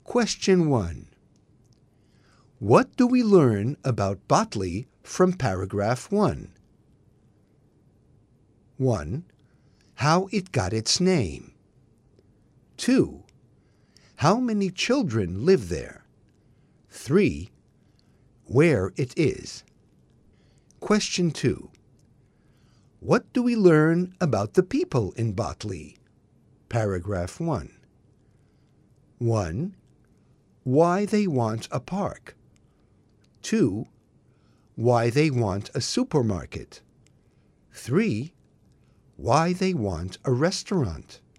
Question 1. What do we learn about Botley from paragraph 1? 1. How it got its name. 2. How many children live there? 3. Where it is. Question 2. What do we learn about the people in Botley? Paragraph 1. 1. Why they want a park. 2. Why they want a supermarket. 3. Why they want a restaurant.